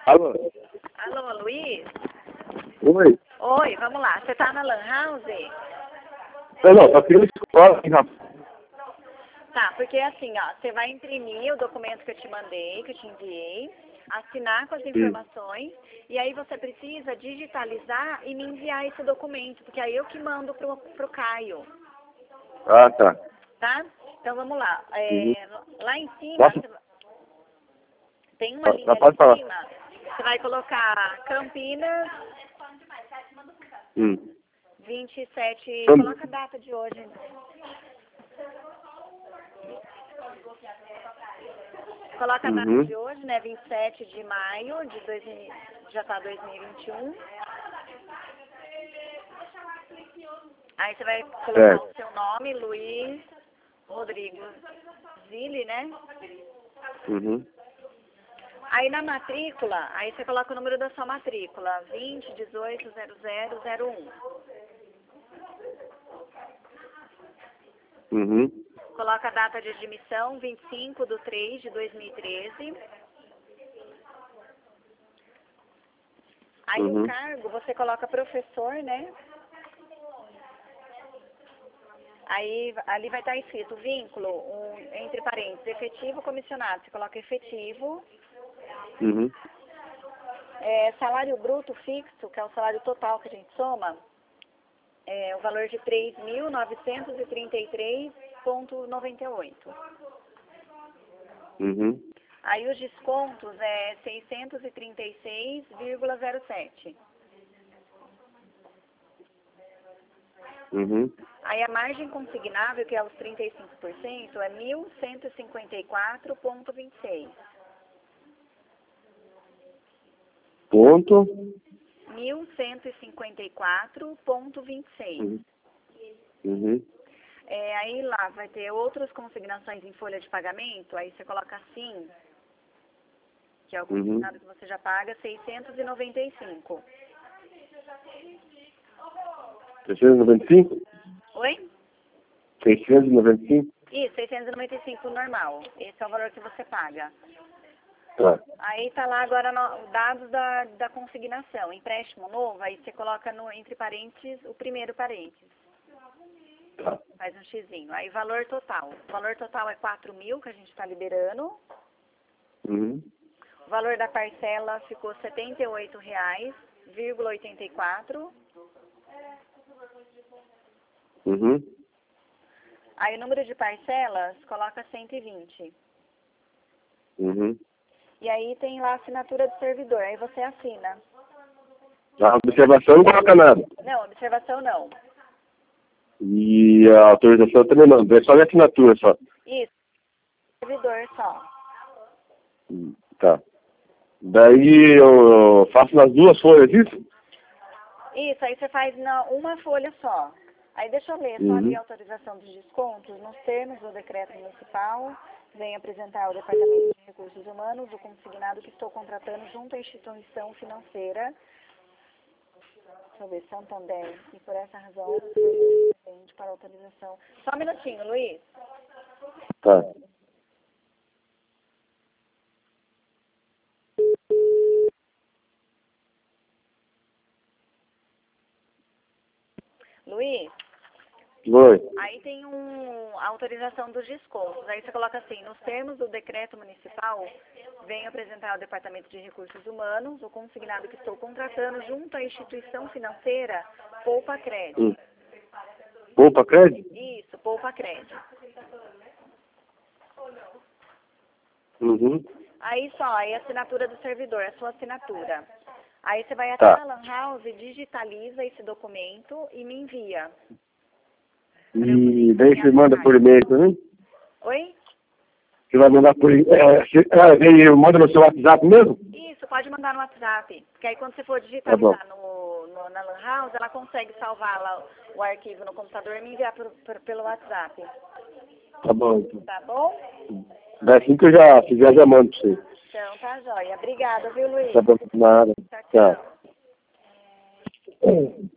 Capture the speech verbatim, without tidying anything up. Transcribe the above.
Alô? Alô, Luiz? Oi? Oi, vamos lá. Você tá na Lan House? Não, não, só queria escola, hein, rapaz. Tá, porque assim, ó, você vai imprimir o documento que eu te mandei, que eu te enviei, assinar com as informações, e aí você precisa digitalizar e me enviar esse documento, porque aí eu que mando pro, pro Caio, Ah, tá. tá? Então vamos lá. É, Uhum. Lá em cima, Posso? você vai- tem uma Ah, linha ali pode em falar. cima, você vai colocar Campinas, Hum. vinte e sete, Hum. coloca a data de hoje. Coloca a data Uhum. de hoje, né? vinte e sete de maio de dois mil, já tá dois mil e vinte e um. Aí você vai colocar Certo. o seu nome, Luiz Rodrigo Zilli, né? Uhum. Aí na matrícula, aí você coloca o número da sua matrícula, vinte, dezoito, zero zero, zero um. Uhum. Coloca a data de admissão, vinte e cinco de três de dois mil e treze. Aí o Uhum. cargo, você coloca professor, né? Aí ali vai estar escrito vínculo, um, entre parênteses, efetivo comissionado. Você coloca efetivo. Uhum. É, salário bruto fixo, que é o salário total que a gente soma, é o valor de três mil novecentos e trinta e três vírgula noventa e oito. Uhum. Aí os descontos é seiscentos e trinta e seis vírgula zero sete. Uhum. Aí a margem consignável, que é os trinta e cinco por cento, é mil cento e cinquenta e quatro vírgula vinte e seis. Ponto. mil cento e cinquenta e quatro vírgula vinte e seis. Uhum. Uhum. É, aí lá vai ter outras consignações em folha de pagamento, aí você coloca assim, que é o Uhum. consignado que você já paga, seiscentos e noventa e cinco. seiscentos e noventa e cinco? Oi? seiscentos e noventa e cinco? Isso, seiscentos e noventa e cinco normal. Esse é o valor que você paga. Tá. Aí tá lá agora no, dados da, da consignação. Empréstimo novo, aí você coloca no, entre parênteses o primeiro parênteses. Tá. Faz um xizinho. Aí valor total. O valor total é quatro mil que a gente está liberando. Uhum. O valor da parcela ficou setenta e oito reais, vírgula oitenta e quatro. Uhum. Aí o número de parcelas, coloca cento e vinte. Uhum. E aí tem lá a assinatura do servidor, aí você assina. A observação não coloca nada. Não, observação não. E a autorização também não. É só minha assinatura só. Isso, servidor só. Hum, Tá. Daí eu faço nas duas folhas isso? Isso, aí você faz na, uma folha só. Aí deixa eu ler, só ali Uhum. a autorização dos descontos, nos termos do decreto municipal, vem apresentar ao Departamento de Recursos Humanos o consignado que estou contratando junto à instituição financeira, deixa eu ver, Santander, e por essa razão, presente para autorização. Só um minutinho, Luiz. Tá. Luiz, Oi. aí tem um, a autorização dos descontos. Aí você coloca assim, nos termos do decreto municipal, venho apresentar ao Departamento de Recursos Humanos o consignado que estou contratando junto à instituição financeira Poupa Crédito. Hum. Poupa crédito? Isso, Poupa Crédito. Uhum. Aí só, aí a assinatura do servidor, a sua assinatura. Aí você vai até Tá. a Lan House, digitaliza esse documento e me envia. E daí você manda por e-mail também? Oi? Você vai mandar por e-mail? É, você- é, daí manda no seu WhatsApp mesmo? Isso, pode mandar no WhatsApp. Porque aí quando você for Tá bom. digitalizar no, no- na Lan House, ela consegue salvar lá o arquivo no computador e me enviar por, por- pelo WhatsApp. Tá bom, então. Tá bom? Daí assim que eu já fizer, já mando pra você. Então tá jóia. Obrigada, viu, Luiz? Tá bom, nada. Tchau, tchau. Tchau.